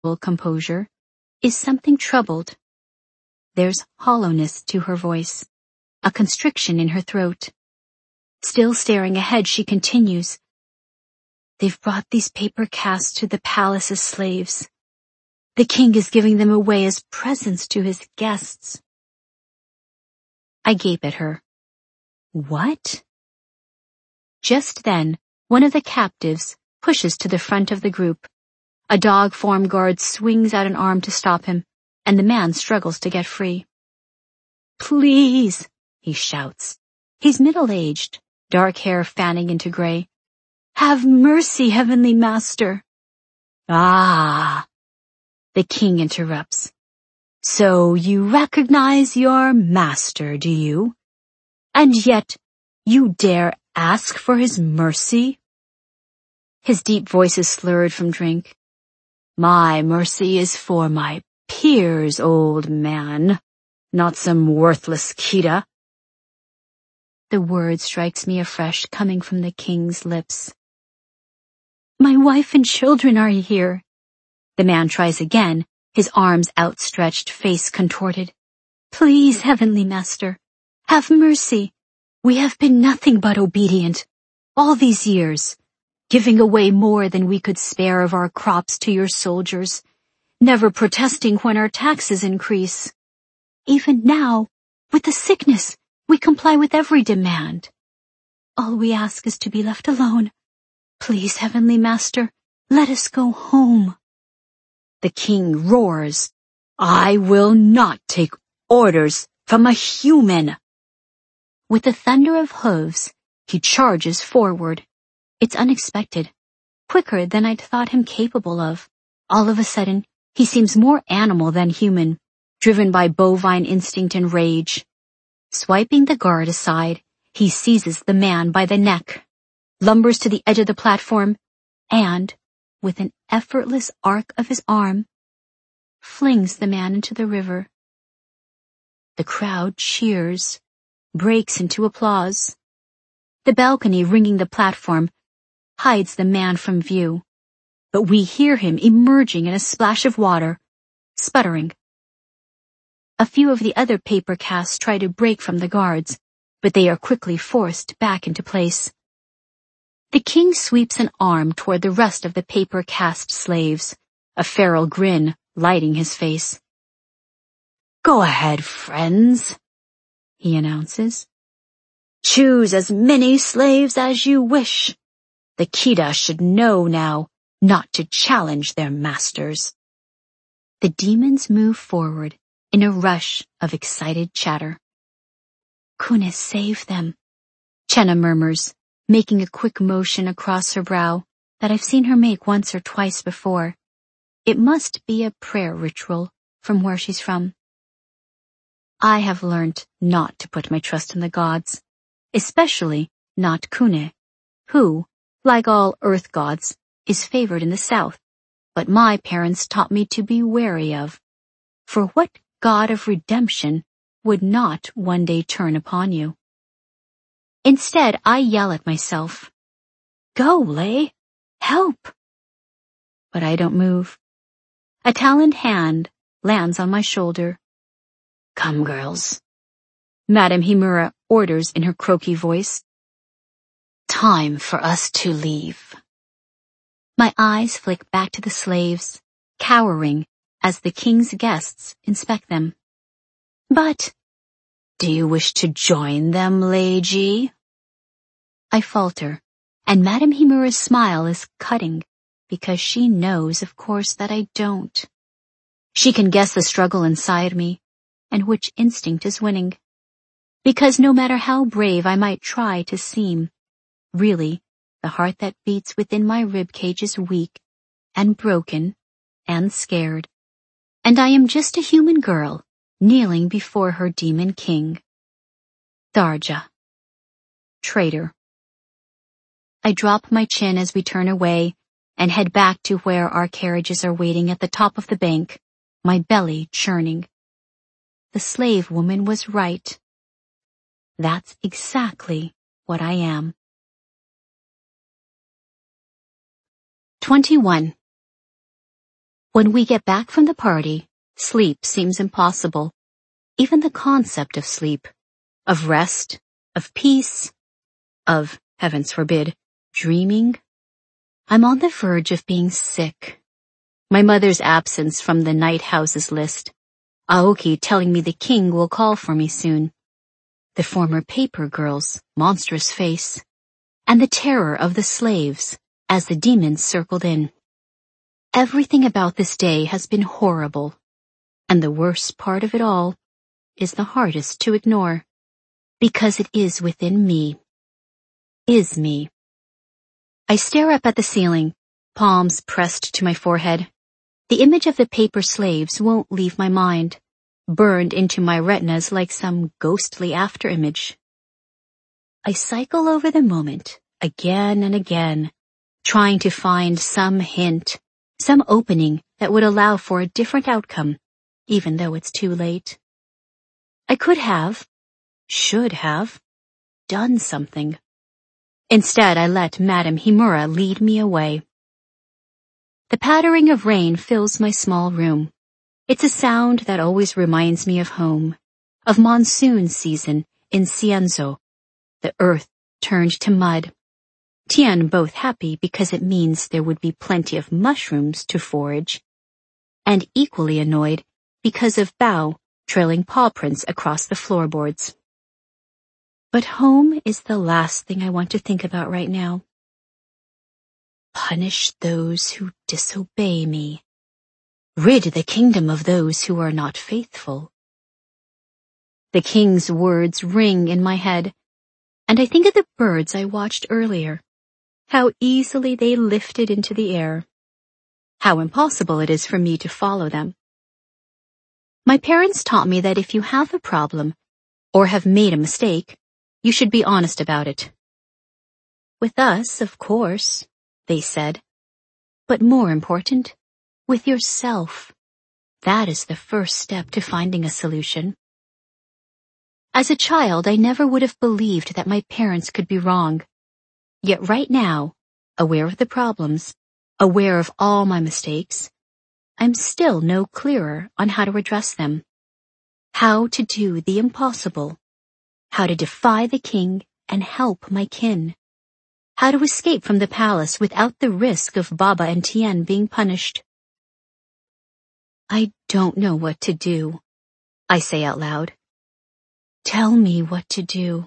composure, is something troubled. There's hollowness to her voice, a constriction in her throat. Still staring ahead, she continues. They've brought these paper casts to the palace as slaves. The king is giving them away as presents to his guests. I gape at her. What? Just then, one of the captives pushes to the front of the group. A dog-formed guard swings out an arm to stop him, and the man struggles to get free. Please, he shouts. He's middle-aged, dark hair fanning into gray. Have mercy, Heavenly Master. Ah, the king interrupts. So you recognize your master, do you? And yet you dare ask for his mercy? His deep voice is slurred from drink. My mercy is for my peers, old man, not some worthless Kida. The word strikes me afresh, coming from the king's lips. My wife and children are here. The man tries again, his arms outstretched, face contorted. Please, Heavenly Master, have mercy. We have been nothing but obedient, all these years, giving away more than we could spare of our crops to your soldiers, never protesting when our taxes increase. Even now, with the sickness, we comply with every demand. All we ask is to be left alone. Please, Heavenly Master, let us go home. The king roars, I will not take orders from a human. With the thunder of hooves, he charges forward. It's unexpected, quicker than I'd thought him capable of. All of a sudden, he seems more animal than human, driven by bovine instinct and rage. Swiping the guard aside, he seizes the man by the neck, lumbers to the edge of the platform, and, with an effortless arc of his arm, flings the man into the river. The crowd cheers, breaks into applause. The balcony ringing the platform hides the man from view, but we hear him emerging in a splash of water, sputtering. A few of the other paper casts try to break from the guards, but they are quickly forced back into place. The king sweeps an arm toward the rest of the paper cast slaves, a feral grin lighting his face. Go ahead, friends, he announces. Choose as many slaves as you wish. The Kida should know now not to challenge their masters. The demons move forward in a rush of excited chatter. Kunis, save them, Chenna murmurs, making a quick motion across her brow that I've seen her make once or twice before. It must be a prayer ritual from where she's from. I have learned not to put my trust in the gods, especially not Kune, who, like all earth gods, is favored in the south, but my parents taught me to be wary of. For what god of redemption would not one day turn upon you? Instead, I yell at myself. Go, Lay. Help. But I don't move. A taloned hand lands on my shoulder. Come, girls. Madame Himura orders in her croaky voice. Time for us to leave. My eyes flick back to the slaves, cowering as the king's guests inspect them. But, do you wish to join them, Leiji? I falter, and Madame Himura's smile is cutting, because she knows, of course, that I don't. She can guess the struggle inside me, and which instinct is winning. Because no matter how brave I might try to seem, really, the heart that beats within my ribcage is weak, and broken, and scared. And I am just a human girl, kneeling before her demon king. Tharja. Traitor. I drop my chin as we turn away and head back to where our carriages are waiting at the top of the bank, my belly churning. The slave woman was right. That's exactly what I am. 21. When we get back from the party, sleep seems impossible. Even the concept of sleep, of rest, of peace, of, heavens forbid, dreaming. I'm on the verge of being sick. My mother's absence from the night houses list. Aoki telling me the king will call for me soon. The former paper girl's monstrous face. And the terror of the slaves as the demons circled in. Everything about this day has been horrible. And the worst part of it all is the hardest to ignore. Because it is within me. Is me. I stare up at the ceiling, palms pressed to my forehead. The image of the paper slaves won't leave my mind, burned into my retinas like some ghostly afterimage. I cycle over the moment, again and again, trying to find some hint, some opening that would allow for a different outcome, even though it's too late. I could have, should have, done something. Instead, I let Madame Himura lead me away. The pattering of rain fills my small room. It's a sound that always reminds me of home, of monsoon season in Cienzo, the earth turned to mud. Tien both happy because it means there would be plenty of mushrooms to forage, and equally annoyed because of Bao trailing paw prints across the floorboards. But home is the last thing I want to think about right now. Punish those who disobey me. Rid the kingdom of those who are not faithful. The king's words ring in my head, and I think of the birds I watched earlier. How easily they lifted into the air. How impossible it is for me to follow them. My parents taught me that if you have a problem, or have made a mistake, you should be honest about it. With us, of course, they said. But more important, with yourself. That is the first step to finding a solution. As a child, I never would have believed that my parents could be wrong. Yet right now, aware of the problems, aware of all my mistakes, I'm still no clearer on how to address them. How to do the impossible. How to defy the king and help my kin. How to escape from the palace without the risk of Baba and Tien being punished. I don't know what to do, I say out loud. Tell me what to do.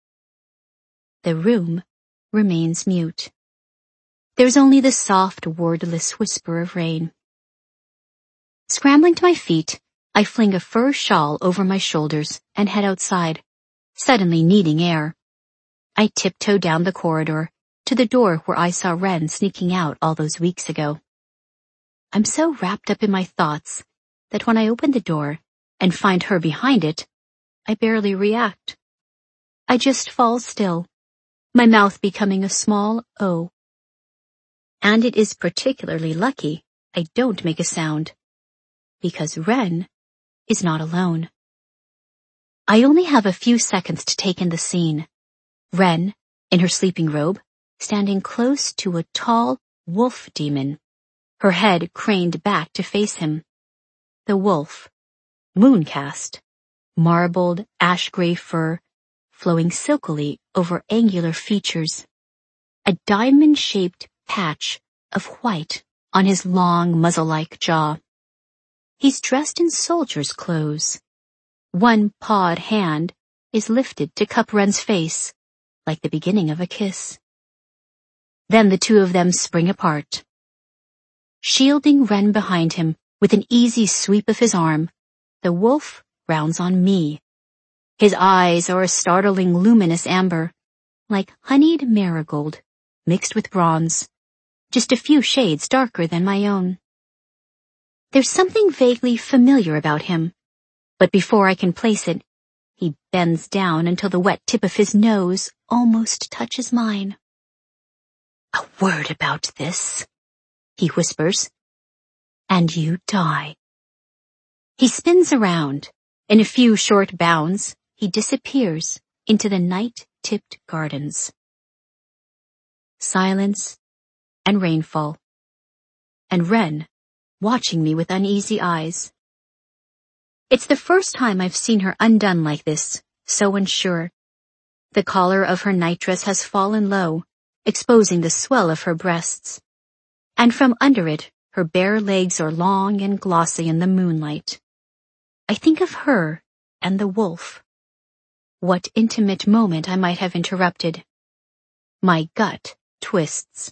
The room remains mute. There's only the soft, wordless whisper of rain. Scrambling to my feet, I fling a fur shawl over my shoulders and head outside, suddenly needing air. I tiptoe down the corridor to the door where I saw Ren sneaking out all those weeks ago. I'm so wrapped up in my thoughts that when I open the door and find her behind it, I barely react. I just fall still, my mouth becoming a small O. And it is particularly lucky I don't make a sound, because Ren is not alone. I only have a few seconds to take in the scene. Ren, in her sleeping robe, standing close to a tall wolf demon, her head craned back to face him. The wolf, mooncast, marbled ash-gray fur, flowing silkily over angular features, a diamond-shaped patch of white on his long muzzle-like jaw. He's dressed in soldier's clothes. One pawed hand is lifted to cup Ren's face, like the beginning of a kiss. Then the two of them spring apart. Shielding Ren behind him with an easy sweep of his arm, the wolf rounds on me. His eyes are a startling luminous amber, like honeyed marigold, mixed with bronze, just a few shades darker than my own. There's something vaguely familiar about him, but before I can place it, he bends down until the wet tip of his nose almost touches mine. A word about this, he whispers, and you die. He spins around. In a few short bounds, he disappears into the night-tipped gardens. Silence and rainfall, and Ren watching me with uneasy eyes. It's the first time I've seen her undone like this, so unsure. The collar of her nightdress has fallen low, exposing the swell of her breasts. And from under it, her bare legs are long and glossy in the moonlight. I think of her and the wolf. What intimate moment I might have interrupted. My gut twists.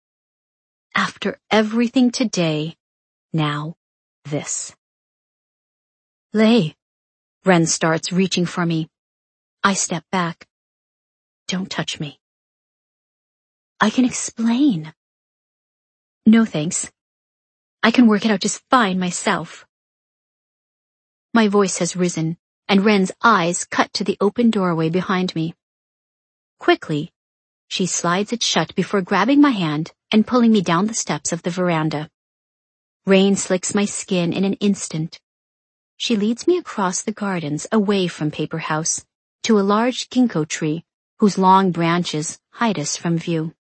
After everything today, now this. Lay. Ren starts reaching for me. I step back. Don't touch me. I can explain. No thanks. I can work it out just fine myself. My voice has risen, and Ren's eyes cut to the open doorway behind me. Quickly, she slides it shut before grabbing my hand and pulling me down the steps of the veranda. Rain slicks my skin in an instant. She leads me across the gardens away from Paper House to a large ginkgo tree whose long branches hide us from view.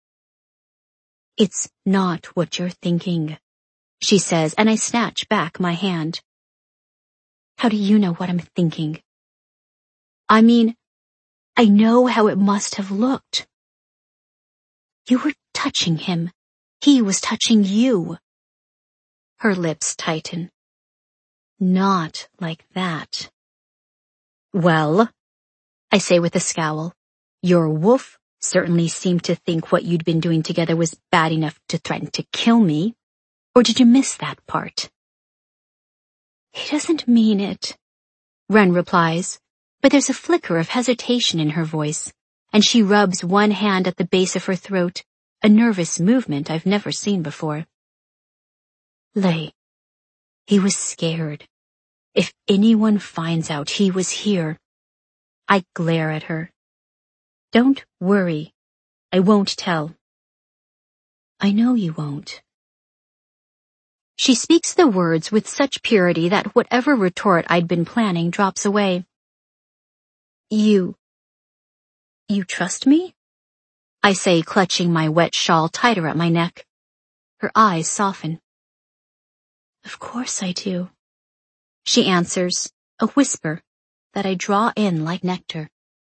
It's not what you're thinking, she says, and I snatch back my hand. How do you know what I'm thinking? I mean, I know how it must have looked. You were touching him. He was touching you. Her lips tighten. Not like that. Well, I say with a scowl, your wolf certainly seemed to think what you'd been doing together was bad enough to threaten to kill me. Or did you miss that part? He doesn't mean it, Ren replies, but there's a flicker of hesitation in her voice, and she rubs one hand at the base of her throat, a nervous movement I've never seen before. Lay. He was scared. If anyone finds out he was here. I glare at her. Don't worry. I won't tell. I know you won't. She speaks the words with such purity that whatever retort I'd been planning drops away. You trust me? I say, clutching my wet shawl tighter at my neck. Her eyes soften. Of course I do. She answers, a whisper that I draw in like nectar.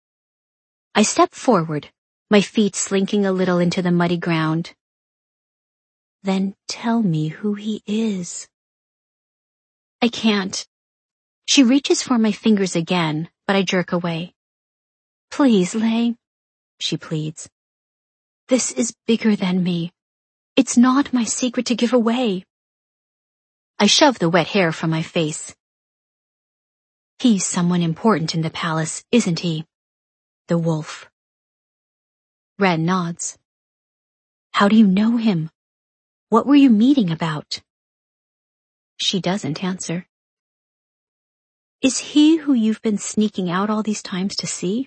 I step forward, my feet slinking a little into the muddy ground. Then tell me who he is. I can't. She reaches for my fingers again, but I jerk away. Please, Lay, she pleads. This is bigger than me. It's not my secret to give away. I shove the wet hair from my face. He's someone important in the palace, isn't he? The wolf. Ren nods. How do you know him? What were you meeting about? She doesn't answer. Is he who you've been sneaking out all these times to see?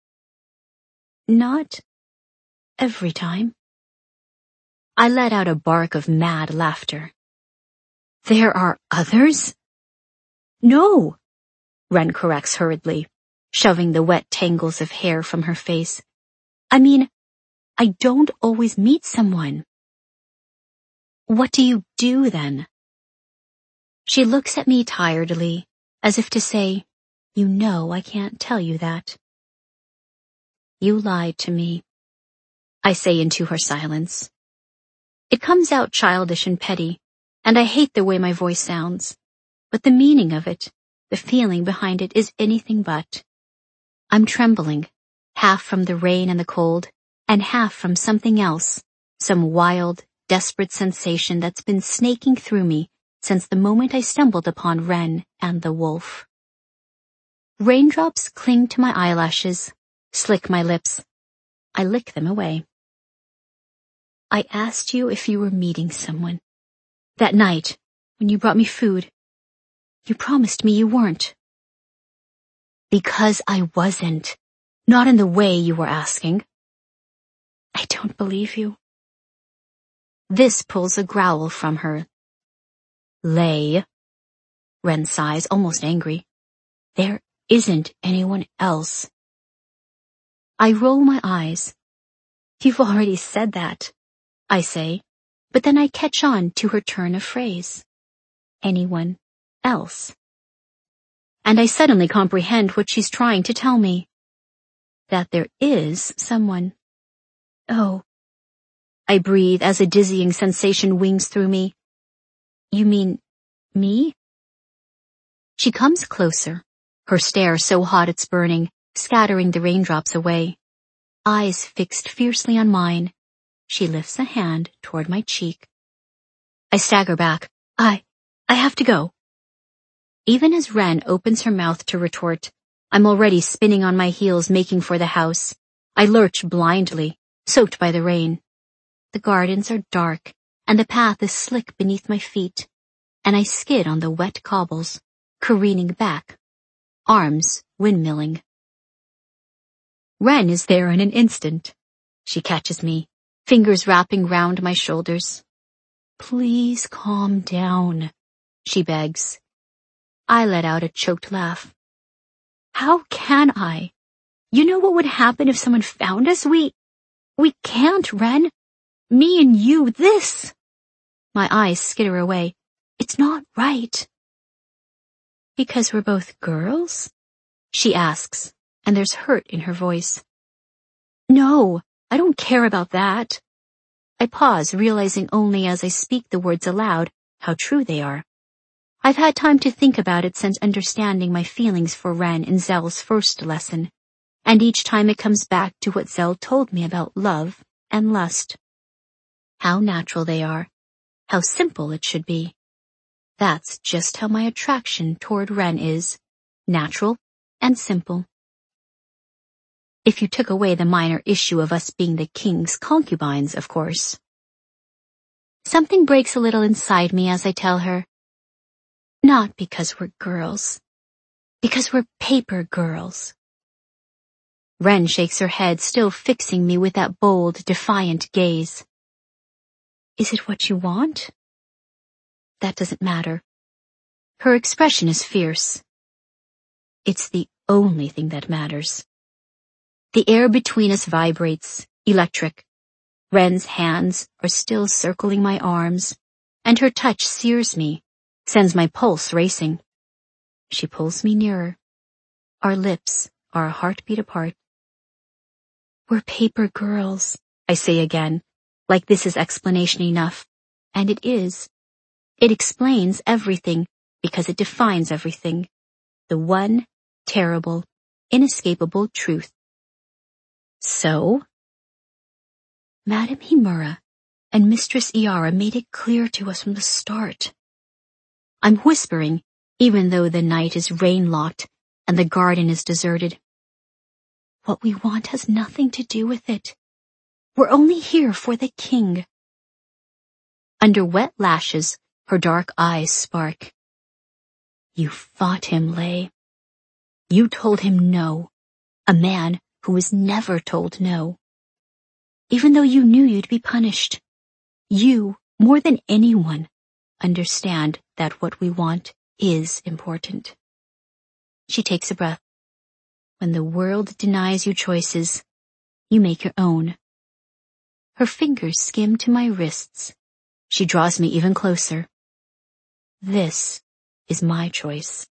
Not every time. I let out a bark of mad laughter. There are others? No, Ren corrects hurriedly, shoving the wet tangles of hair from her face. I mean, I don't always meet someone. What do you do then? She looks at me tiredly, as if to say, you know I can't tell you that. You lied to me, I say into her silence. It comes out childish and petty, and I hate the way my voice sounds, but the meaning of it, the feeling behind it is anything but. I'm trembling, half from the rain and the cold, and half from something else, some wild, desperate sensation that's been snaking through me since the moment I stumbled upon Ren and the wolf. Raindrops cling to my eyelashes, slick my lips. I lick them away. I asked you if you were meeting someone. That night, when you brought me food, you promised me you weren't. Because I wasn't. Not in the way you were asking. I don't believe you. This pulls a growl from her. Lay. Ren sighs, almost angry. There isn't anyone else. I roll my eyes. You've already said that, I say, but then I catch on to her turn of phrase. anyone else. And I suddenly comprehend what she's trying to tell me. That there is someone. Oh. I breathe as a dizzying sensation wings through me. You mean me? She comes closer, her stare so hot it's burning, scattering the raindrops away. Eyes fixed fiercely on mine. She lifts a hand toward my cheek. I stagger back. I have to go. Even as Wren opens her mouth to retort, I'm already spinning on my heels, making for the house. I lurch blindly, soaked by the rain. The gardens are dark, and the path is slick beneath my feet, and I skid on the wet cobbles, careening back, arms windmilling. Wren is there in an instant. She catches me, fingers wrapping round my shoulders. Please calm down, she begs. I let out a choked laugh. How can I? You know what would happen if someone found us? We can't, Wren. Me and you, this. My eyes skitter away. It's not right. Because we're both girls? She asks, and there's hurt in her voice. No, I don't care about that. I pause, realizing only as I speak the words aloud how true they are. I've had time to think about it since understanding my feelings for Wren in Zell's first lesson, and each time it comes back to what Zell told me about love and lust. How natural they are, how simple it should be. That's just how my attraction toward Wren is, natural and simple. If you took away the minor issue of us being the king's concubines, of course. Something breaks a little inside me as I tell her, not because we're girls, because we're paper girls. Wren shakes her head, still fixing me with that bold, defiant gaze. Is it what you want? That doesn't matter. Her expression is fierce. It's the only thing that matters. The air between us vibrates, electric. Wren's hands are still circling my arms, and her touch sears me, sends my pulse racing. She pulls me nearer. Our lips are a heartbeat apart. We're paper girls, I say again, like this is explanation enough. And it is. It explains everything because it defines everything. The one terrible, inescapable truth. So? Madame Himura and Mistress Iara made it clear to us from the start. I'm whispering, even though the night is rain-locked and the garden is deserted. What we want has nothing to do with it. We're only here for the king. Under wet lashes, her dark eyes spark. You fought him, Lay. You told him no, a man who was never told no. Even though you knew you'd be punished, you, more than anyone, understand that what we want is important. She takes a breath. When the world denies you choices, you make your own. Her fingers skim to my wrists. She draws me even closer. This is my choice.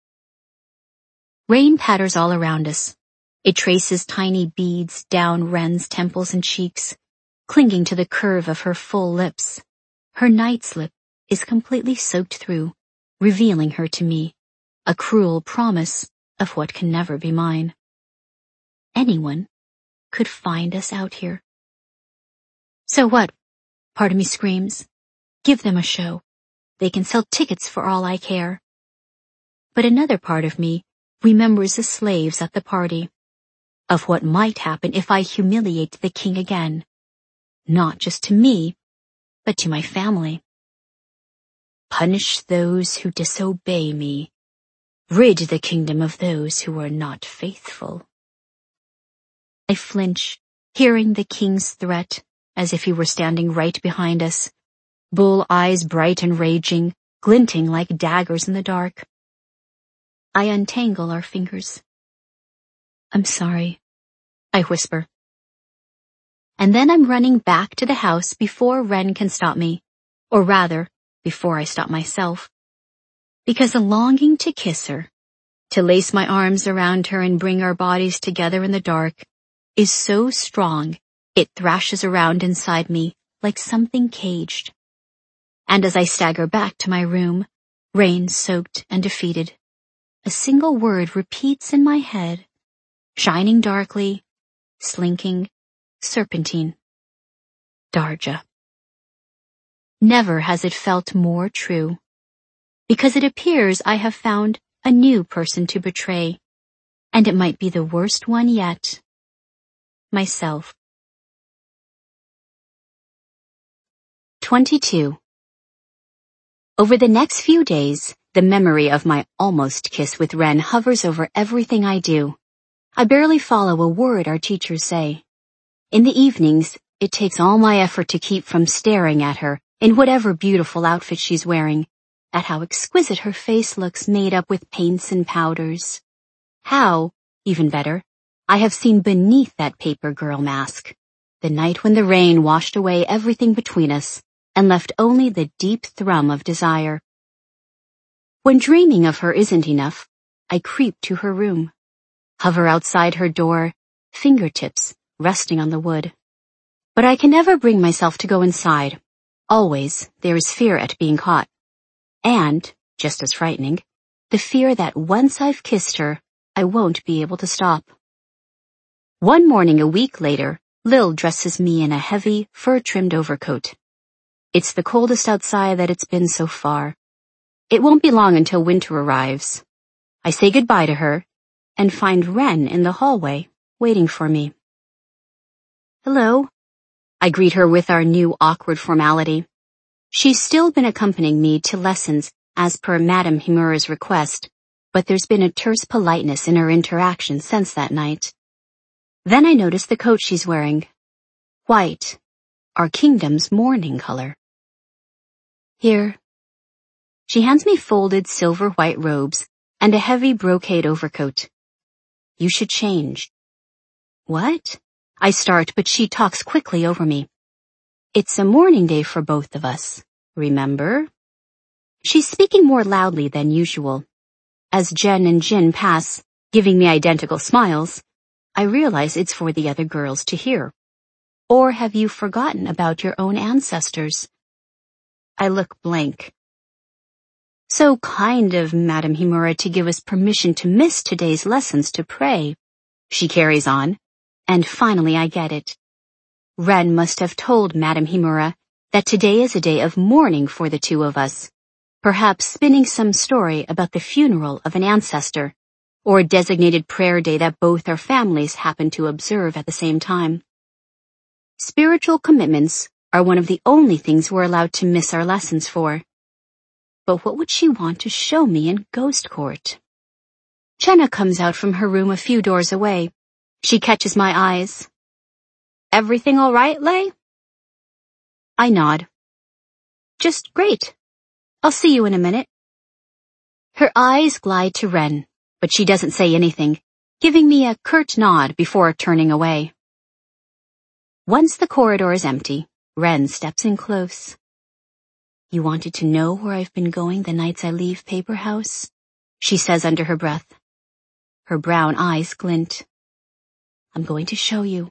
Rain patters all around us. It traces tiny beads down Wren's temples and cheeks, clinging to the curve of her full lips. Her night slip is completely soaked through, revealing her to me, a cruel promise of what can never be mine. Anyone could find us out here. So what? Part of me screams. Give them a show. They can sell tickets for all I care. But another part of me remembers the slaves at the party, of what might happen if I humiliate the king again, not just to me, but to my family. Punish those who disobey me. Rid the kingdom of those who are not faithful. I flinch, hearing the king's threat, as if he were standing right behind us, bull eyes bright and raging, glinting like daggers in the dark. I untangle our fingers. I'm sorry, I whisper. And then I'm running back to the house before Wren can stop me, or rather, before I stop myself. because a longing to kiss her, to lace my arms around her and bring our bodies together in the dark, is so strong it thrashes around inside me like something caged. And as I stagger back to my room, rain-soaked and defeated, a single word repeats in my head, shining darkly, slinking, serpentine. Darja. Never has it felt more true, because it appears I have found a new person to betray, and it might be the worst one yet. Myself. 22. Over the next few days, the memory of my almost kiss with Ren hovers over everything I do. I barely follow a word our teachers say. In the evenings, it takes all my effort to keep from staring at her in whatever beautiful outfit she's wearing, at how exquisite her face looks made up with paints and powders. How, even better, I have seen beneath that paper girl mask, the night when the rain washed away everything between us and left only the deep thrum of desire. When dreaming of her isn't enough, I creep to her room, hover outside her door, fingertips resting on the wood. But I can never bring myself to go inside. Always there is fear at being caught. And, just as frightening, the fear that once I've kissed her, I won't be able to stop. One morning a week later, Lil dresses me in a heavy, fur-trimmed overcoat. It's the coldest outside that it's been so far. It won't be long until winter arrives. I say goodbye to her and find Ren in the hallway, waiting for me. Hello. I greet her with our new awkward formality. She's still been accompanying me to lessons as per Madame Himura's request, but there's been a terse politeness in her interaction since that night. Then I notice the coat she's wearing. White, our kingdom's mourning color. Here. She hands me folded silver white robes and a heavy brocade overcoat. You should change. What? I start, but she talks quickly over me. It's a mourning day for both of us, remember? She's speaking more loudly than usual. As Jen and Jin pass, giving me identical smiles, I realize it's for the other girls to hear. Or have you forgotten about your own ancestors? I look blank. So kind of Madame Himura to give us permission to miss today's lessons to pray. She carries on, and finally I get it. Ren must have told Madame Himura that today is a day of mourning for the two of us, perhaps spinning some story about the funeral of an ancestor, or a designated prayer day that both our families happen to observe at the same time. Spiritual commitments are one of the only things we're allowed to miss our lessons for. But what would she want to show me in Ghost Court? Chenna comes out from her room a few doors away. She catches my eyes. Everything all right, Lei? I nod. Just great. I'll see you in a minute. Her eyes glide to Ren, but she doesn't say anything, giving me a curt nod before turning away. Once the corridor is empty, Ren steps in close. You wanted to know where I've been going the nights I leave Paper House? She says under her breath. Her brown eyes glint. I'm going to show you.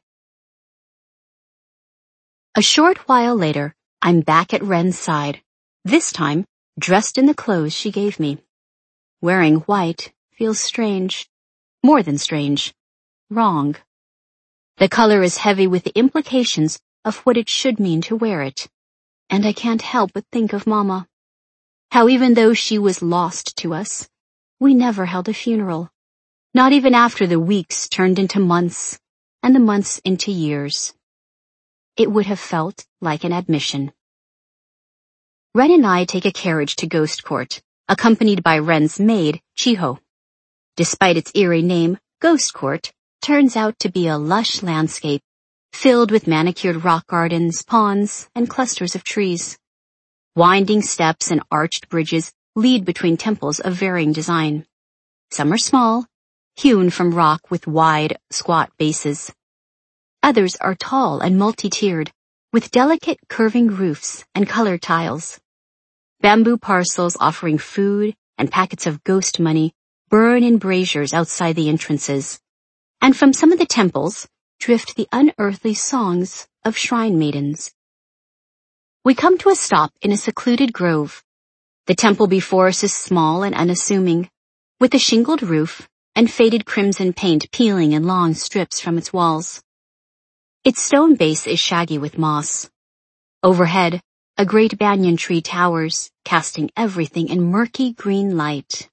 A short while later, I'm back at Ren's side, this time dressed in the clothes she gave me. Wearing white feels strange. More than strange. Wrong. The color is heavy with the implications of what it should mean to wear it. And I can't help but think of Mama. How even though she was lost to us, we never held a funeral. Not even after the weeks turned into months, and the months into years. It would have felt like an admission. Ren and I take a carriage to Ghost Court, accompanied by Ren's maid, Chiho. Despite its eerie name, Ghost Court turns out to be a lush landscape, filled with manicured rock gardens, ponds, and clusters of trees. Winding steps and arched bridges lead between temples of varying design. Some are small, hewn from rock with wide, squat bases. Others are tall and multi-tiered, with delicate curving roofs and colored tiles. Bamboo parcels offering food and packets of ghost money burn in braziers outside the entrances, and from some of the temples drift the unearthly songs of shrine maidens. We come to a stop in a secluded grove. The temple before us is small and unassuming, with a shingled roof and faded crimson paint peeling in long strips from its walls. Its stone base is shaggy with moss. Overhead, a great banyan tree towers, casting everything in murky green light.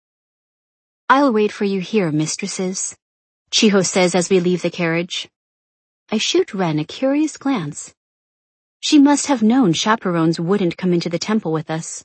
"I'll wait for you here, mistresses," Chiho says as we leave the carriage. I shoot Ren a curious glance. She must have known chaperones wouldn't come into the temple with us.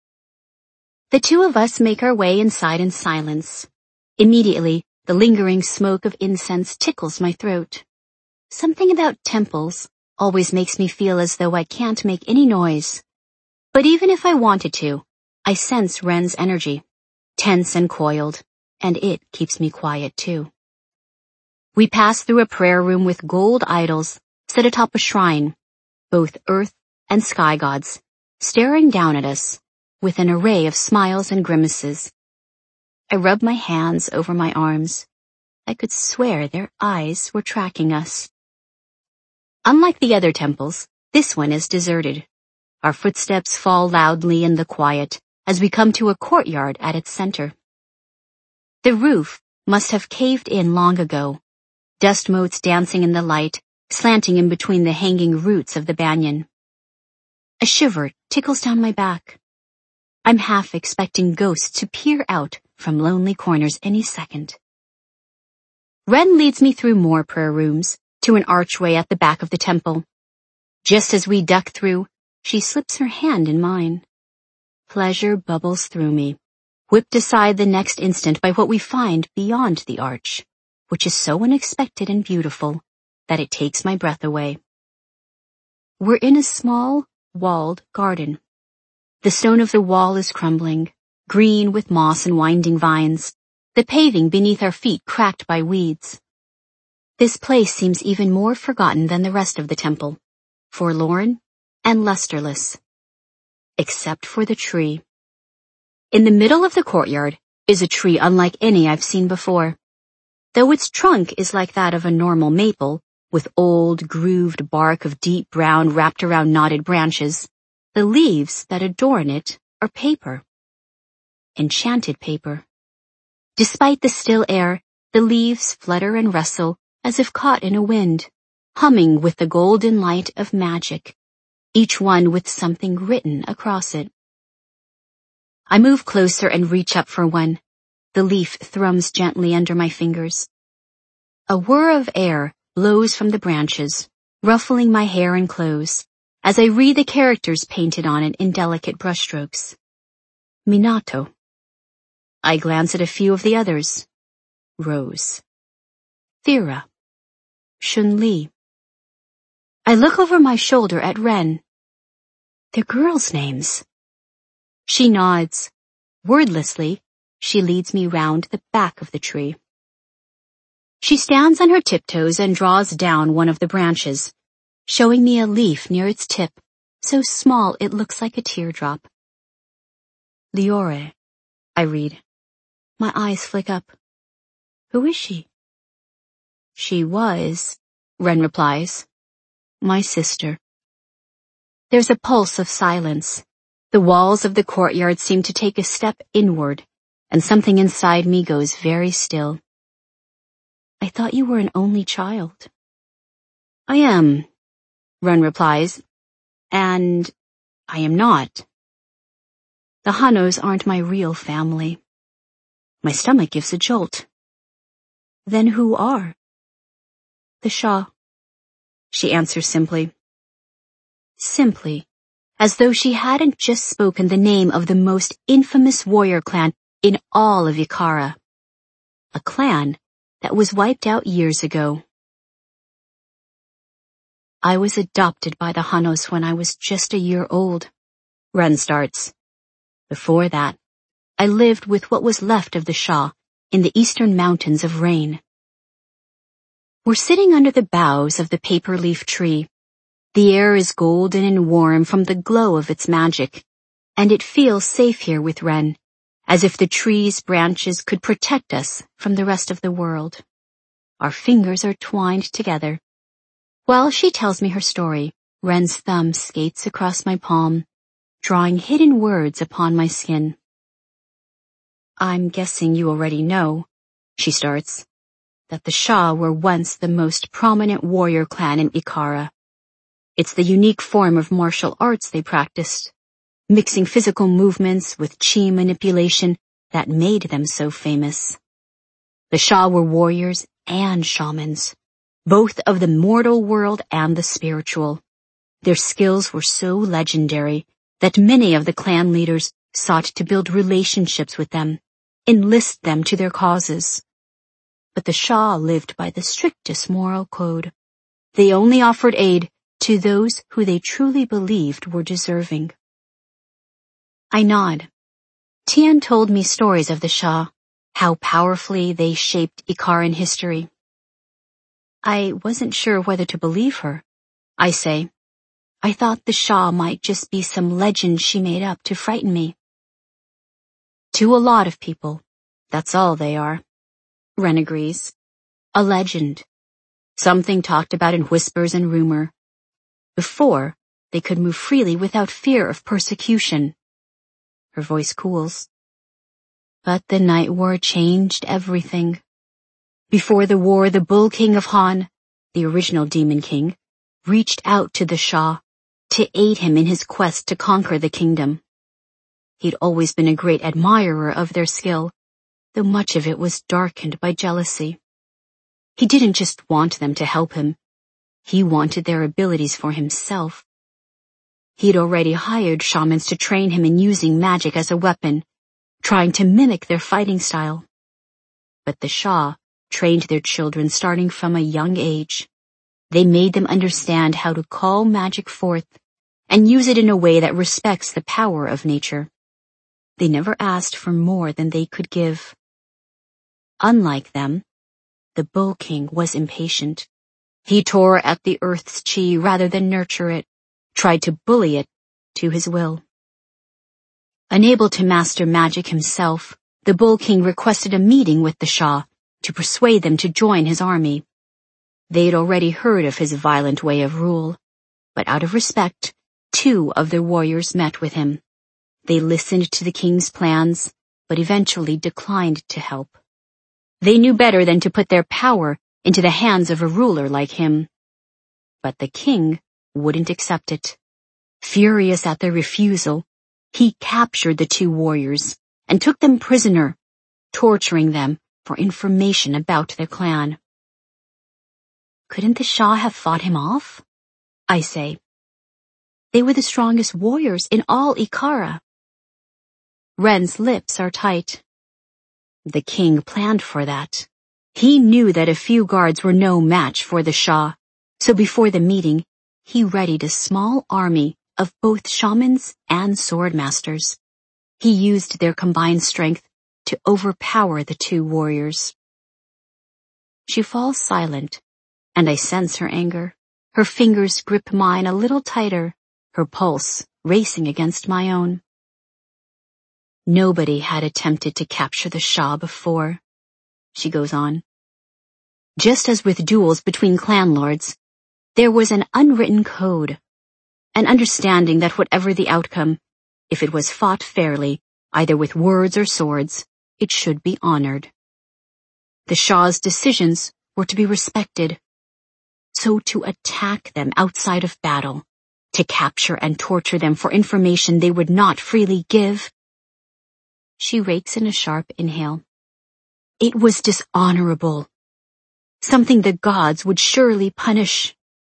The two of us make our way inside in silence. Immediately, the lingering smoke of incense tickles my throat. Something about temples always makes me feel as though I can't make any noise. But even if I wanted to, I sense Ren's energy, tense and coiled, and it keeps me quiet too. We pass through a prayer room with gold idols set atop a shrine, both earth and sky gods, staring down at us with an array of smiles and grimaces. I rub my hands over my arms. I could swear their eyes were tracking us. Unlike the other temples, this one is deserted. Our footsteps fall loudly in the quiet as we come to a courtyard at its center. The roof must have caved in long ago, dust motes dancing in the light, slanting in between the hanging roots of the banyan. A shiver tickles down my back. I'm half expecting ghosts to peer out from lonely corners any second. Ren leads me through more prayer rooms to an archway at the back of the temple. Just as we duck through, she slips her hand in mine. Pleasure bubbles through me, whipped aside the next instant by what we find beyond the arch, which is so unexpected and beautiful that it takes my breath away. We're in a small, walled garden. The stone of the wall is crumbling, green with moss and winding vines, the paving beneath our feet cracked by weeds. This place seems even more forgotten than the rest of the temple, forlorn and lusterless. Except for the tree. In the middle of the courtyard is a tree unlike any I've seen before. Though its trunk is like that of a normal maple, with old, grooved bark of deep brown wrapped around knotted branches, the leaves that adorn it are paper. Enchanted paper. Despite the still air, the leaves flutter and rustle as if caught in a wind, humming with the golden light of magic, each one with something written across it. I move closer and reach up for one. The leaf thrums gently under my fingers. A whir of air blows from the branches, ruffling my hair and clothes, as I read the characters painted on it in delicate brushstrokes. Minato. I glance at a few of the others. Rose. Thera. Chun-Li. I look over my shoulder at Ren. They're girls' names. She nods. Wordlessly, she leads me round the back of the tree. She stands on her tiptoes and draws down one of the branches, showing me a leaf near its tip, so small it looks like a teardrop. Liore, I read. My eyes flick up. Who is she? She was, Ren replies, my sister. There's a pulse of silence. The walls of the courtyard seem to take a step inward, and something inside me goes very still. I thought you were an only child. I am, Ren replies, and I am not. The Hanos aren't my real family. My stomach gives a jolt. Then who are? The Shah. She answers simply. Simply, as though she hadn't just spoken the name of the most infamous warrior clan in all of Ikara. A clan that was wiped out years ago. I was adopted by the Hanos when I was just a year old, Ren starts. Before that, I lived with what was left of the Shah in the eastern mountains of Rain. We're sitting under the boughs of the paper leaf tree. The air is golden and warm from the glow of its magic, and it feels safe here with Ren, as if the trees' branches could protect us from the rest of the world. Our fingers are twined together. While she tells me her story, Wren's thumb skates across my palm, drawing hidden words upon my skin. I'm guessing you already know, she starts, that the Sha were once the most prominent warrior clan in Ikara. It's the unique form of martial arts they practiced, mixing physical movements with chi manipulation that made them so famous. The Sha were warriors and shamans, both of the mortal world and the spiritual. Their skills were so legendary that many of the clan leaders sought to build relationships with them, enlist them to their causes. But the Sha lived by the strictest moral code. They only offered aid to those who they truly believed were deserving. I nod. Tian told me stories of the Sha, how powerfully they shaped Ikaran history. I wasn't sure whether to believe her, I say. I thought the Sha might just be some legend she made up to frighten me. To a lot of people, that's all they are, Wren agrees. A legend. Something talked about in whispers and rumor. Before, they could move freely without fear of persecution. Her voice cools. But the Night War changed everything. Before the war, the Bull King of Han, the original Demon King, reached out to the Sha to aid him in his quest to conquer the kingdom. He'd always been a great admirer of their skill, though much of it was darkened by jealousy. He didn't just want them to help him. He wanted their abilities for himself. He'd already hired shamans to train him in using magic as a weapon, trying to mimic their fighting style. But the Sha trained their children starting from a young age. They made them understand how to call magic forth and use it in a way that respects the power of nature. They never asked for more than they could give. Unlike them, the Bull King was impatient. He tore at the earth's chi rather than nurture it, tried to bully it to his will. Unable to master magic himself, the Bull King requested a meeting with the Sha to persuade them to join his army. They'd already heard of his violent way of rule, but out of respect, 2 of their warriors met with him. They listened to the king's plans, but eventually declined to help. They knew better than to put their power into the hands of a ruler like him. But the king wouldn't accept it. Furious at their refusal, he captured the 2 warriors and took them prisoner, torturing them for information about their clan. Couldn't the Sha have fought him off? I say. They were the strongest warriors in all Ikara. Wren's lips are tight. The king planned for that. He knew that a few guards were no match for the Sha, so before the meeting, he readied a small army of both shamans and swordmasters. He used their combined strength to overpower the 2 warriors. She falls silent, and I sense her anger. Her fingers grip mine a little tighter, her pulse racing against my own. Nobody had attempted to capture the Sha before, she goes on. Just as with duels between clan lords, there was an unwritten code, an understanding that whatever the outcome, if it was fought fairly, either with words or swords, it should be honored. The Sha's decisions were to be respected. So to attack them outside of battle, to capture and torture them for information they would not freely give. She rakes in a sharp inhale. It was dishonorable. Something the gods would surely punish.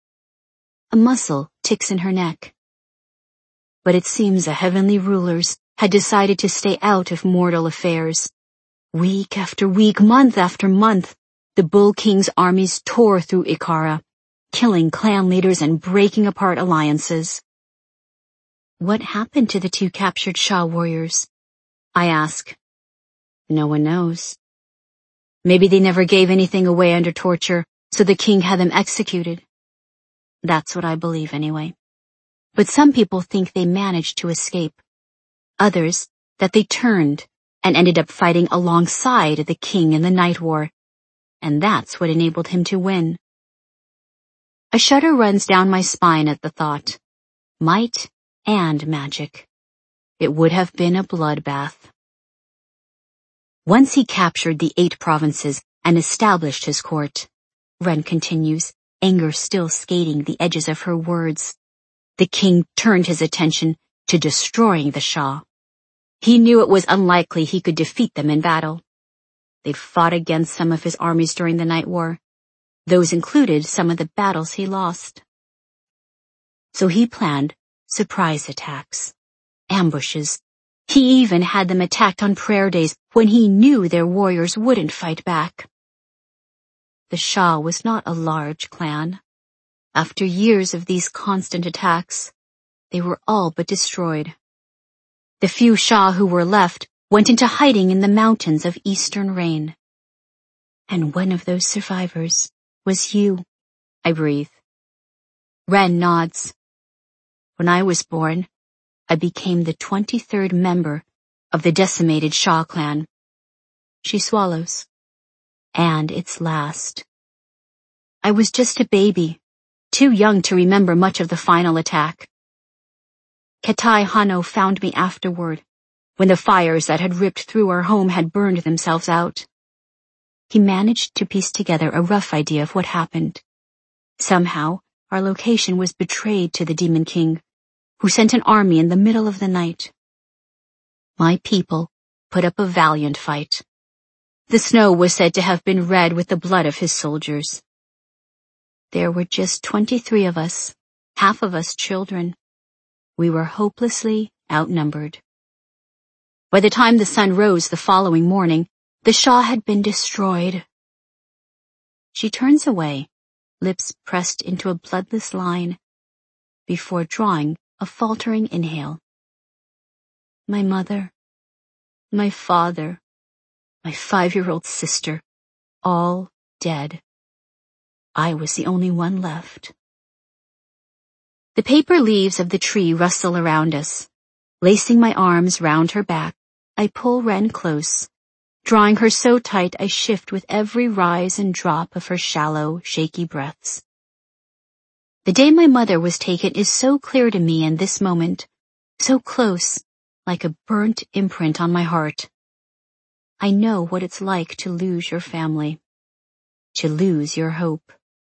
A muscle ticks in her neck. But it seems the heavenly rulers had decided to stay out of mortal affairs. Week after week, month after month, the Bull King's armies tore through Ikara, killing clan leaders and breaking apart alliances. What happened to the 2 captured Sha warriors? I ask. No one knows. Maybe they never gave anything away under torture, so the king had them executed. That's what I believe anyway. But some people think they managed to escape. Others, that they turned and ended up fighting alongside the king in the Night War, and that's what enabled him to win. A shudder runs down my spine at the thought. Might and magic. It would have been a bloodbath. Once he captured the 8 provinces and established his court, Ren continues, anger still skating the edges of her words, the king turned his attention to destroying the Shah. He knew it was unlikely he could defeat them in battle. They'd fought against some of his armies during the Night War. Those included some of the battles he lost. So he planned surprise attacks, ambushes. He even had them attacked on prayer days when he knew their warriors wouldn't fight back. The Shah was not a large clan. After years of these constant attacks, they were all but destroyed. The few Shah who were left went into hiding in the mountains of Eastern Rain. And one of those survivors was you, I breathe. Ren nods. When I was born, I became the 23rd member of the decimated Shah clan. She swallows. And its last. I was just a baby, too young to remember much of the final attack. Ketai Hano found me afterward, when the fires that had ripped through our home had burned themselves out. He managed to piece together a rough idea of what happened. Somehow, our location was betrayed to the Demon King, who sent an army in the middle of the night. My people put up a valiant fight. The snow was said to have been red with the blood of his soldiers. There were just 23 of us, half of us children. We were hopelessly outnumbered. By the time the sun rose the following morning, the Shah had been destroyed. She turns away, lips pressed into a bloodless line, before drawing a faltering inhale. My mother, my father, my 5-year-old sister, all dead. I was the only one left. The paper leaves of the tree rustle around us. Lacing my arms round her back, I pull Ren close, drawing her so tight I shift with every rise and drop of her shallow, shaky breaths. The day my mother was taken is so clear to me in this moment, so close, like a burnt imprint on my heart. I know what it's like to lose your family, to lose your hope.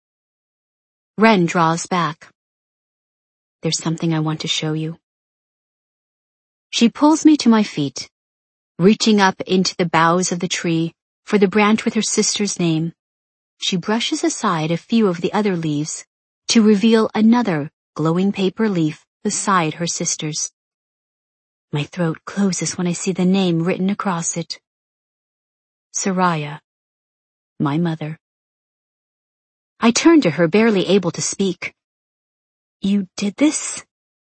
Ren draws back. There's something I want to show you. She pulls me to my feet, reaching up into the boughs of the tree for the branch with her sister's name. She brushes aside a few of the other leaves to reveal another glowing paper leaf beside her sister's. My throat closes when I see the name written across it. Soraya, my mother. I turn to her, barely able to speak. You did this?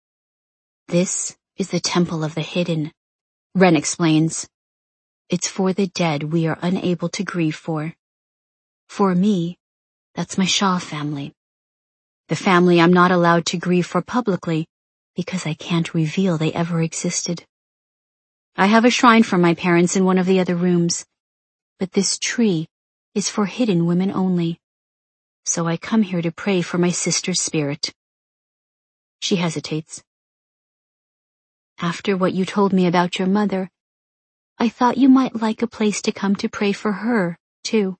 This is the Temple of the Hidden, Ren explains. It's for the dead we are unable to grieve for. For me, that's my Shah family. The family I'm not allowed to grieve for publicly because I can't reveal they ever existed. I have a shrine for my parents in one of the other rooms, but this tree is for hidden women only. So I come here to pray for my sister's spirit. She hesitates. After what you told me about your mother, I thought you might like a place to come to pray for her, too.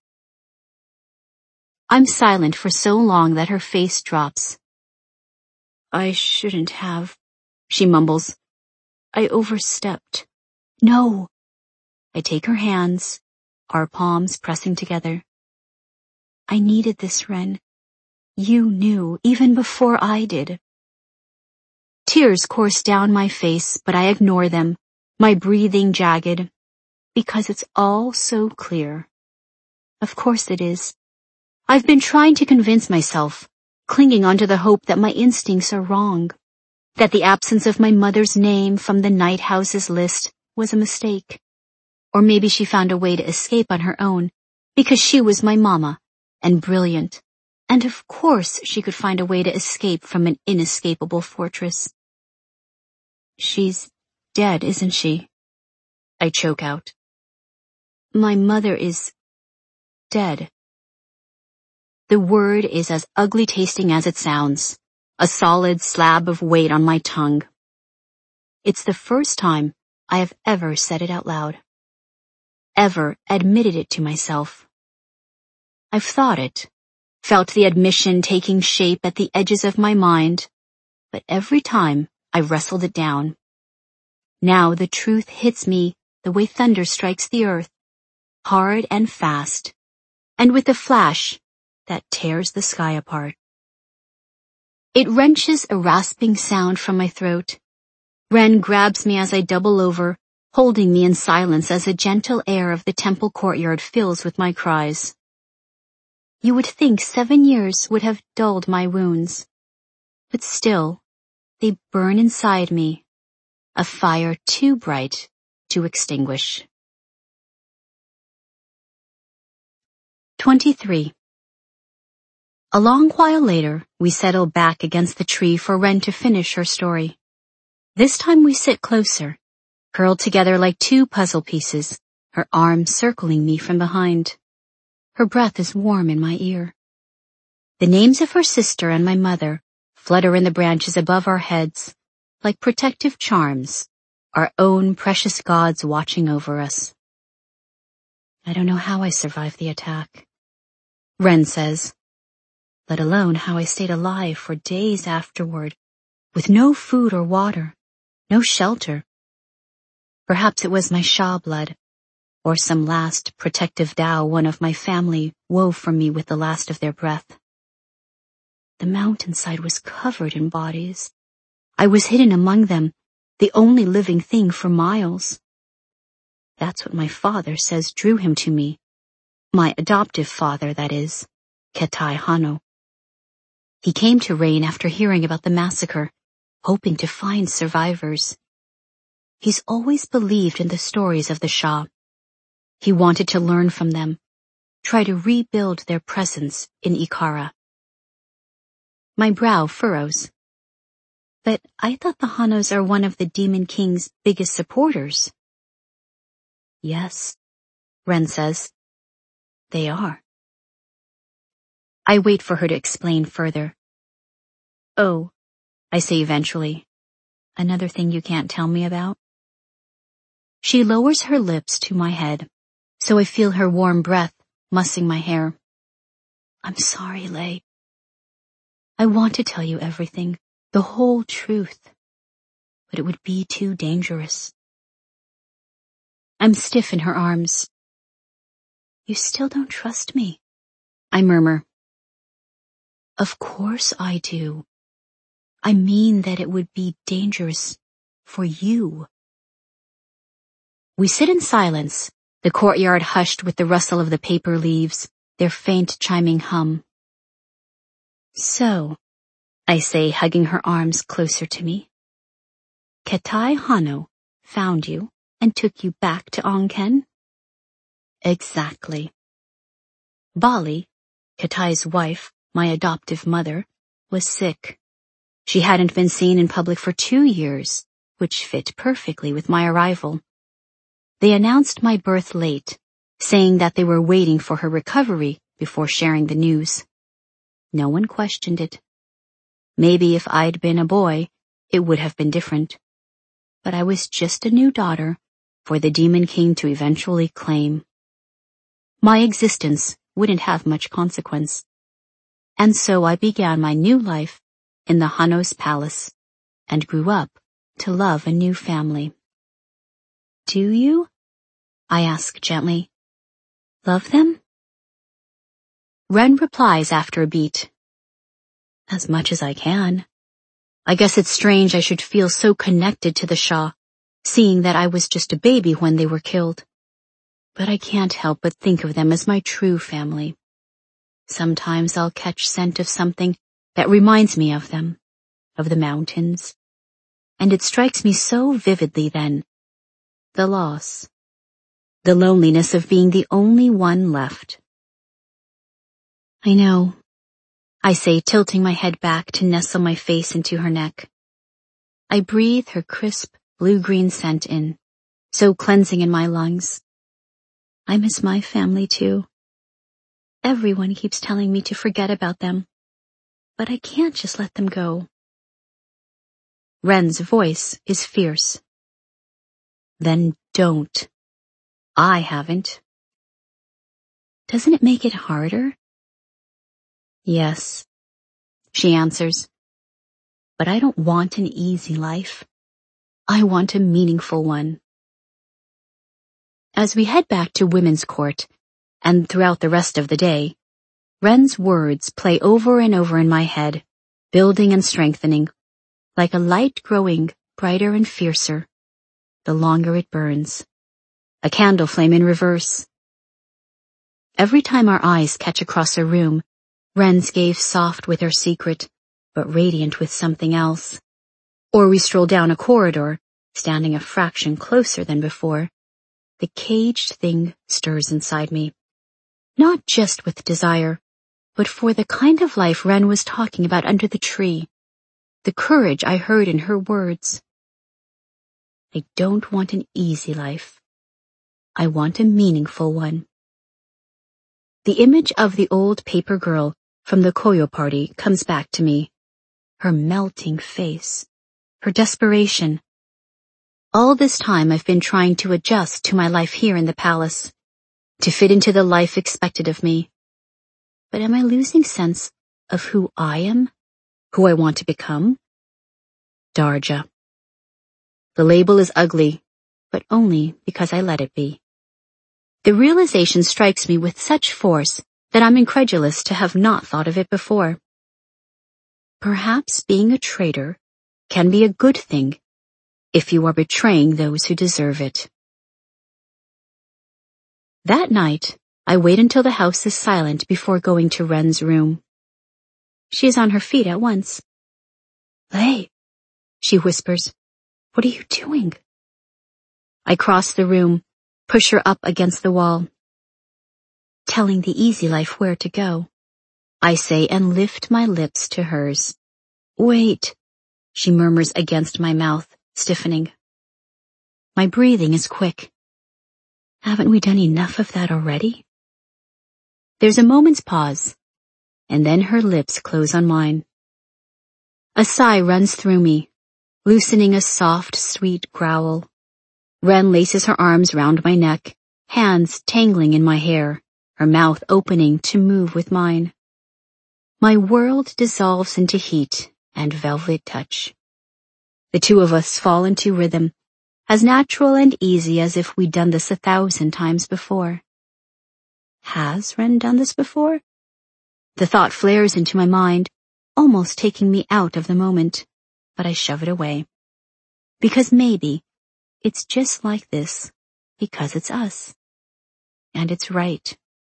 I'm silent for so long that her face drops. I shouldn't have, she mumbles. I overstepped. No. I take her hands, our palms pressing together. I needed this, Ren. You knew even before I did. Tears course down my face, but I ignore them, my breathing jagged, because it's all so clear. Of course it is. I've been trying to convince myself, clinging onto the hope that my instincts are wrong, that the absence of my mother's name from the Night House's list was a mistake. Or maybe she found a way to escape on her own, because she was my mama, and brilliant, and of course she could find a way to escape from an inescapable fortress. She's dead, isn't she? I choke out. My mother is dead. The word is as ugly tasting as it sounds, a solid slab of weight on my tongue. It's the first time I have ever said it out loud, ever admitted it to myself. I've thought it, felt the admission taking shape at the edges of my mind, but every time I wrestled it down. Now the truth hits me the way thunder strikes the earth, hard and fast, and with a flash that tears the sky apart. It wrenches a rasping sound from my throat. Ren grabs me as I double over, holding me in silence as the gentle air of the temple courtyard fills with my cries. You would think 7 years would have dulled my wounds, but still, they burn inside me, a fire too bright to extinguish. 23. A long while later, we settle back against the tree for Ren to finish her story. This time we sit closer, curled together like two puzzle pieces, her arms circling me from behind. Her breath is warm in my ear. The names of her sister and my mother flutter in the branches above our heads, like protective charms, our own precious gods watching over us. I don't know how I survived the attack, Ren says, let alone how I stayed alive for days afterward, with no food or water, no shelter. Perhaps it was my Sha blood, or some last protective Tao one of my family wove for me with the last of their breath. The mountainside was covered in bodies. I was hidden among them, the only living thing for miles. That's what my father says drew him to me. My adoptive father, that is, Ketai Hano. He came to Rain after hearing about the massacre, hoping to find survivors. He's always believed in the stories of the Sha. He wanted to learn from them, try to rebuild their presence in Ikara. My brow furrows. But I thought the Hanos are one of the Demon King's biggest supporters. Yes, Ren says. They are. I wait for her to explain further. Oh, I say eventually. Another thing you can't tell me about? She lowers her lips to my head, so I feel her warm breath mussing my hair. I'm sorry, Lei. I want to tell you everything, the whole truth, but it would be too dangerous. I'm stiff in her arms. You still don't trust me, I murmur. Of course I do. I mean that it would be dangerous for you. We sit in silence, the courtyard hushed with the rustle of the paper leaves, their faint chiming hum. So, I say, hugging her arms closer to me. Ketai Hano found you and took you back to Onken? Exactly. Bali, Ketai's wife, my adoptive mother, was sick. She hadn't been seen in public for 2 years, which fit perfectly with my arrival. They announced my birth late, saying that they were waiting for her recovery before sharing the news. No one questioned it. Maybe if I'd been a boy, it would have been different. But I was just a new daughter for the Demon King to eventually claim. My existence wouldn't have much consequence. And so I began my new life in the Hanos palace and grew up to love a new family. Do you? I ask gently. Love them? Ren replies after a beat. As much as I can. I guess it's strange I should feel so connected to the Sha, seeing that I was just a baby when they were killed. But I can't help but think of them as my true family. Sometimes I'll catch scent of something that reminds me of them, of the mountains. And it strikes me so vividly then. The loss. The loneliness of being the only one left. I know, I say, tilting my head back to nestle my face into her neck. I breathe her crisp, blue-green scent in, so cleansing in my lungs. I miss my family too. Everyone keeps telling me to forget about them, but I can't just let them go. Ren's voice is fierce. Then don't. I haven't. Doesn't it make it harder? Yes, she answers. But I don't want an easy life. I want a meaningful one. As we head back to women's court, and throughout the rest of the day, Ren's words play over and over in my head, building and strengthening, like a light growing brighter and fiercer, the longer it burns. A candle flame in reverse. Every time our eyes catch across a room, Ren's gaze soft with her secret, but radiant with something else. Or we stroll down a corridor, standing a fraction closer than before. The caged thing stirs inside me. Not just with desire, but for the kind of life Ren was talking about under the tree. The courage I heard in her words. I don't want an easy life. I want a meaningful one. The image of the old paper girl from the Koyo party comes back to me. Her melting face. Her desperation. All this time I've been trying to adjust to my life here in the palace, to fit into the life expected of me. But am I losing sense of who I am? Who I want to become? Darja. The label is ugly, but only because I let it be. The realization strikes me with such force that I'm incredulous to have not thought of it before. Perhaps being a traitor can be a good thing if you are betraying those who deserve it. That night, I wait until the house is silent before going to Ren's room. She is on her feet at once. Lei, she whispers, what are you doing? I cross the room, push her up against the wall. Telling the easy life where to go, I say and lift my lips to hers. Wait, she murmurs against my mouth, stiffening. My breathing is quick. Haven't we done enough of that already? There's a moment's pause, and then her lips close on mine. A sigh runs through me, loosening a soft, sweet growl. Ren laces her arms round my neck, hands tangling in my hair, her mouth opening to move with mine. My world dissolves into heat and velvet touch. The two of us fall into rhythm, as natural and easy as if we'd done this 1,000 times before. Has Ren done this before? The thought flares into my mind, almost taking me out of the moment, but I shove it away. Because maybe it's just like this, because it's us. And it's right.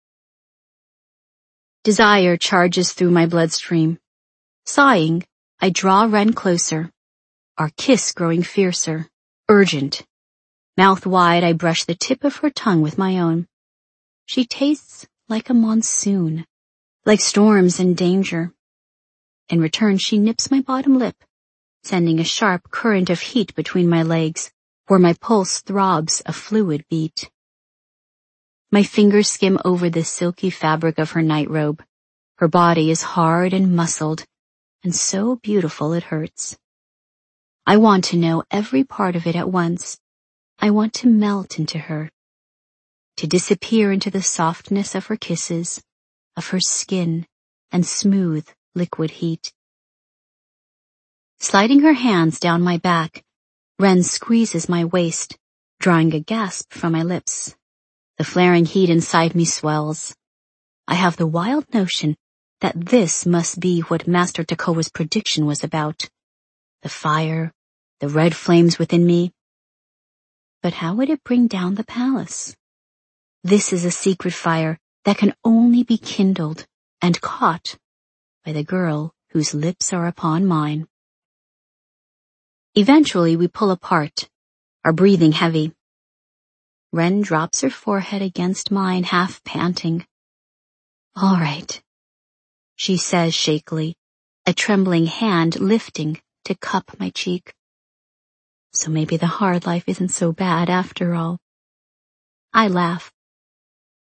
Desire charges through my bloodstream. Sighing, I draw Ren closer, our kiss growing fiercer, urgent. Mouth wide, I brush the tip of her tongue with my own. She tastes like a monsoon, like storms and danger. In return, she nips my bottom lip, sending a sharp current of heat between my legs, where my pulse throbs a fluid beat. My fingers skim over the silky fabric of her nightrobe. Her body is hard and muscled, and so beautiful it hurts. I want to know every part of it at once. I want to melt into her, to disappear into the softness of her kisses, of her skin, and smooth, liquid heat. Sliding her hands down my back, Ren squeezes my waist, drawing a gasp from my lips. The flaring heat inside me swells. I have the wild notion that this must be what Master Takoa's prediction was about. The fire, the red flames within me. But how would it bring down the palace? This is a secret fire that can only be kindled and caught by the girl whose lips are upon mine. Eventually we pull apart, our breathing heavy. Ren drops her forehead against mine, half panting. All right, she says shakily, a trembling hand lifting to cup my cheek. So maybe the hard life isn't so bad after all. I laugh,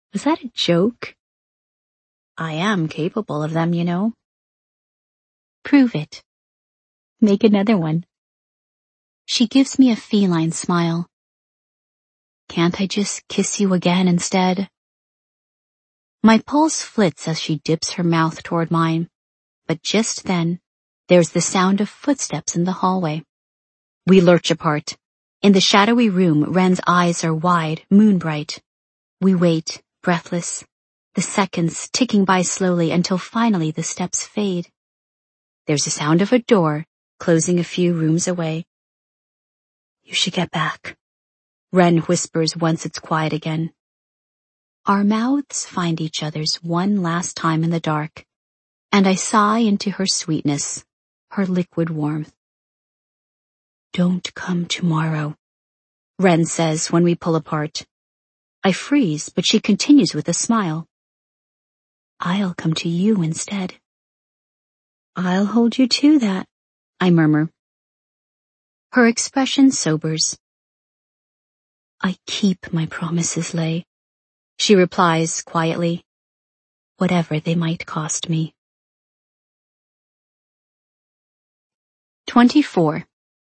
Was that a joke? I am capable of them, you know. Prove it. Make another one. She gives me a feline smile. Can't I just kiss you again instead? My pulse flits as she dips her mouth toward mine, but just then, there's the sound of footsteps in the hallway. We lurch apart. In the shadowy room, Wren's eyes are wide, moonbright. We wait, breathless, the seconds ticking by slowly until finally the steps fade. There's the sound of a door closing a few rooms away. You should get back, Wren whispers once it's quiet again. Our mouths find each other's one last time in the dark, and I sigh into her sweetness, her liquid warmth. Don't come tomorrow, Wren says when we pull apart. I freeze, but she continues with a smile. I'll come to you instead. I'll hold you to that, I murmur. Her expression sobers. I keep my promises, Lay, she replies quietly, whatever they might cost me. 24.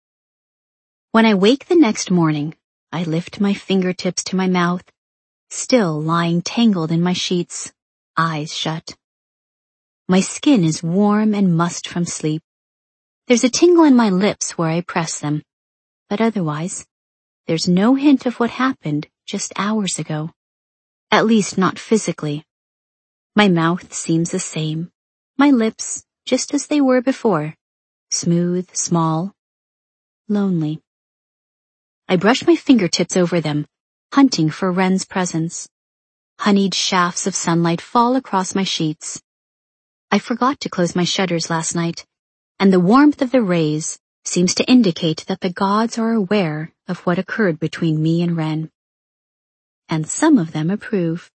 When I wake the next morning, I lift my fingertips to my mouth, still lying tangled in my sheets, eyes shut. My skin is warm and mussed from sleep. There's a tingle in my lips where I press them, but otherwise, there's no hint of what happened just hours ago. At least not physically. My mouth seems the same, my lips just as they were before, smooth, small, lonely. I brush my fingertips over them, hunting for Wren's presence. Honeyed shafts of sunlight fall across my sheets. I forgot to close my shutters last night, and the warmth of the rays seems to indicate that the gods are aware of what occurred between me and Wren. And some of them approve.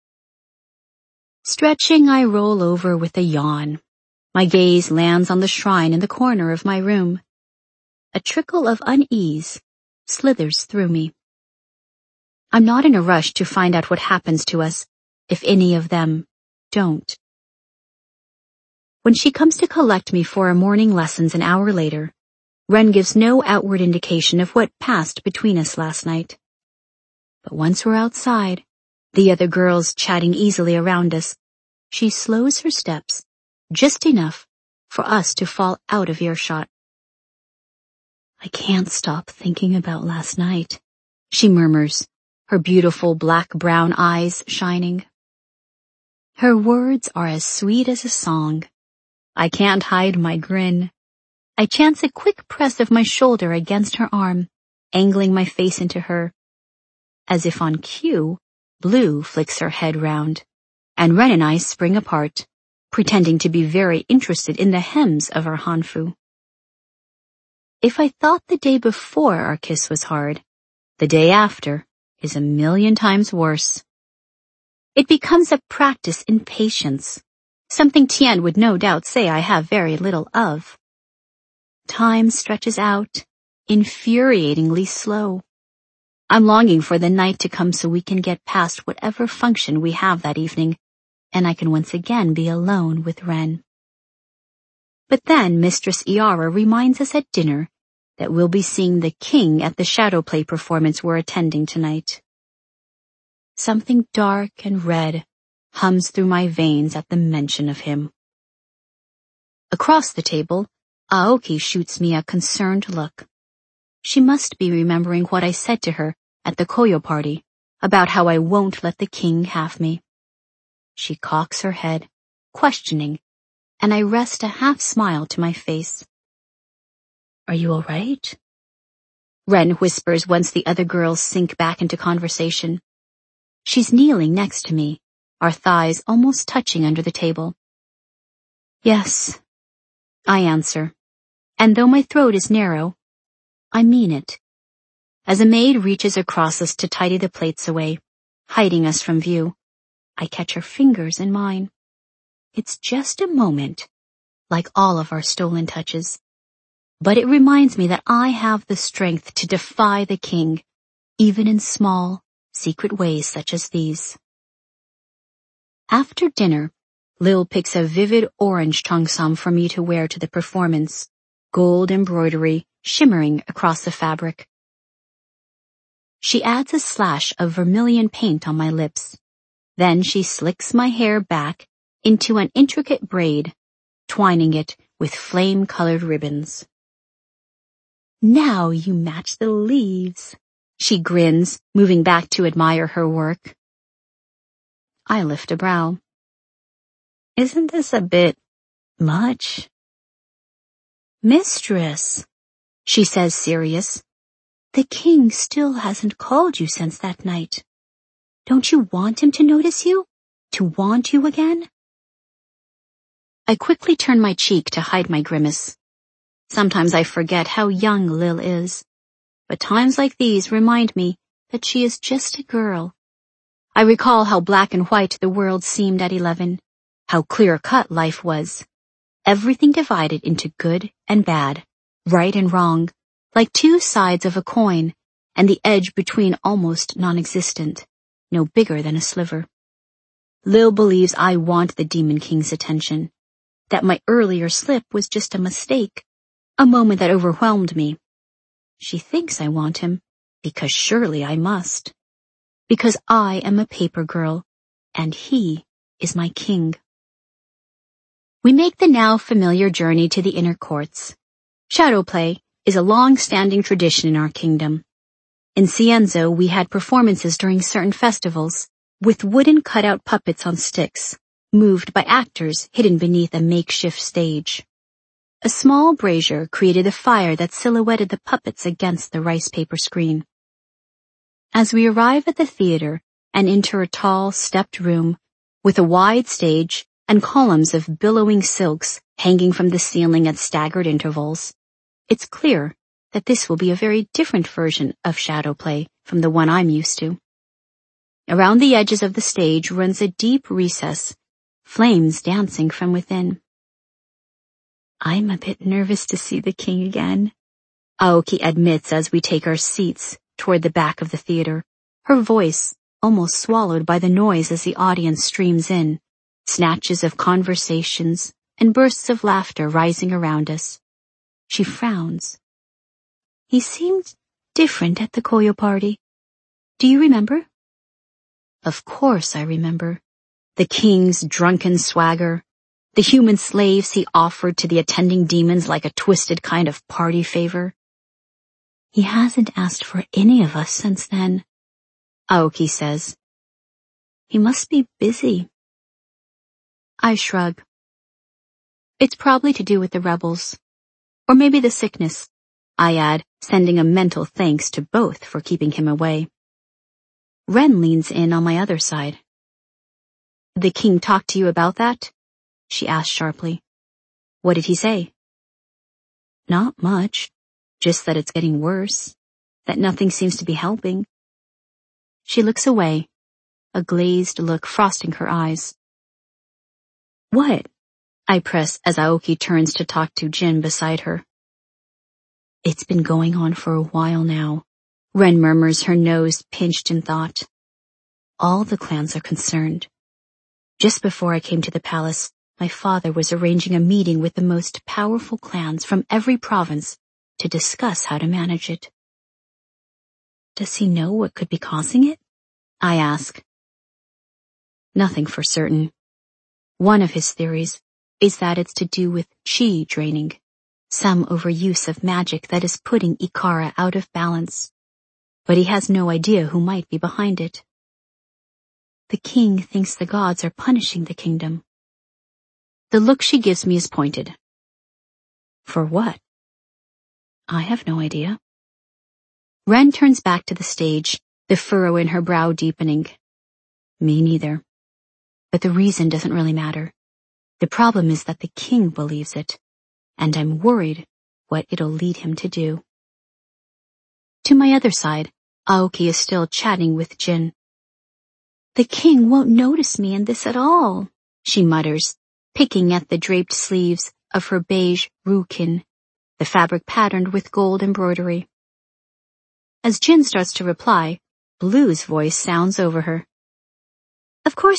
Stretching, I roll over with a yawn. My gaze lands on the shrine in the corner of my room. A trickle of unease slithers through me. I'm not in a rush to find out what happens to us, if any of them don't. When she comes to collect me for our morning lessons an hour later, Wren gives no outward indication of what passed between us last night. But once we're outside, the other girls chatting easily around us, she slows her steps, just enough for us to fall out of earshot. I can't stop thinking about last night, she murmurs, her beautiful black-brown eyes shining. Her words are as sweet as a song. I can't hide my grin. I chance a quick press of my shoulder against her arm, angling my face into her. As if on cue, Blue flicks her head round, and Wren and I spring apart, pretending to be very interested in the hems of our hanfu. If I thought the day before our kiss was hard, the day after is a million times worse. It becomes a practice in patience, something Tien would no doubt say I have very little of. Time stretches out, infuriatingly slow. I'm longing for the night to come so we can get past whatever function we have that evening, and I can once again be alone with Wren. But then Mistress Iara reminds us at dinner that we'll be seeing the king at the shadow play performance we're attending tonight. Something dark and red hums through my veins at the mention of him. Across the table, Aoki shoots me a concerned look. She must be remembering what I said to her at the Koyo party about how I won't let the king have me. She cocks her head, questioning, and I rest a half-smile to my face. Are you all right? Wren whispers once the other girls sink back into conversation. She's kneeling next to me, our thighs almost touching under the table. Yes, I answer, and though my throat is narrow, I mean it. As a maid reaches across us to tidy the plates away, hiding us from view, I catch her fingers in mine. It's just a moment, like all of our stolen touches. But it reminds me that I have the strength to defy the king, even in small, secret ways such as these. After dinner, Lil picks a vivid orange cheongsam for me to wear to the performance, gold embroidery shimmering across the fabric. She adds a slash of vermilion paint on my lips. Then she slicks my hair back into an intricate braid, twining it with flame-colored ribbons. "Now you match the leaves," she grins, moving back to admire her work. I lift a brow. "Isn't this a bit much?" "Mistress," she says, serious, "the king still hasn't called you since that night. Don't you want him to notice you? To want you again?" I quickly turn my cheek to hide my grimace. Sometimes I forget how young Lil is, but times like these remind me that she is just a girl. I recall how black and white the world seemed at 11, how clear-cut life was. Everything divided into good and bad, right and wrong, like two sides of a coin, and the edge between almost non-existent, no bigger than a sliver. Lil believes I want the Demon King's attention, that my earlier slip was just a mistake, a moment that overwhelmed me. She thinks I want him, because surely I must. Because I am a paper girl, and he is my king. We make the now familiar journey to the inner courts. Shadow play is a long-standing tradition in our kingdom. In Cienzo, we had performances during certain festivals, with wooden cutout puppets on sticks, moved by actors hidden beneath a makeshift stage. A small brazier created a fire that silhouetted the puppets against the rice paper screen. As we arrive at the theater and enter a tall, stepped room with a wide stage and columns of billowing silks hanging from the ceiling at staggered intervals, it's clear that this will be a very different version of shadow play from the one I'm used to. Around the edges of the stage runs a deep recess, flames dancing from within. I'm a bit nervous to see the king again, Aoki admits as we take our seats toward the back of the theater, her voice almost swallowed by the noise as the audience streams in, snatches of conversations and bursts of laughter rising around us. She frowns. He seemed different at the Koyo party. Do you remember? Of course I remember. The king's drunken swagger, the human slaves he offered to the attending demons like a twisted kind of party favor. He hasn't asked for any of us since then, Aoki says. He must be busy. I shrug. It's probably to do with the rebels. Or maybe the sickness, I add, sending a mental thanks to both for keeping him away. Ren leans in on my other side. The king talked to you about that? She asked sharply. What did he say? Not much, just that it's getting worse, that nothing seems to be helping. She looks away, a glazed look frosting her eyes. What? I press as Aoki turns to talk to Jin beside her. It's been going on for a while now, Ren murmurs, her nose pinched in thought. All the clans are concerned. Just before I came to the palace, my father was arranging a meeting with the most powerful clans from every province to discuss how to manage it. Does he know what could be causing it? I ask. Nothing for certain. One of his theories is that it's to do with chi draining, some overuse of magic that is putting Ikara out of balance. But he has no idea who might be behind it. The king thinks the gods are punishing the kingdom. The look she gives me is pointed. For what? I have no idea. Ren turns back to the stage, the furrow in her brow deepening. Me neither. But the reason doesn't really matter. The problem is that the king believes it, and I'm worried what it'll lead him to do. To my other side, Aoki is still chatting with Jin. The king won't notice me in this at all, she mutters, picking at the draped sleeves of her beige rukin, the fabric patterned with gold embroidery. As Jin starts to reply, Blue's voice sounds over her. Of course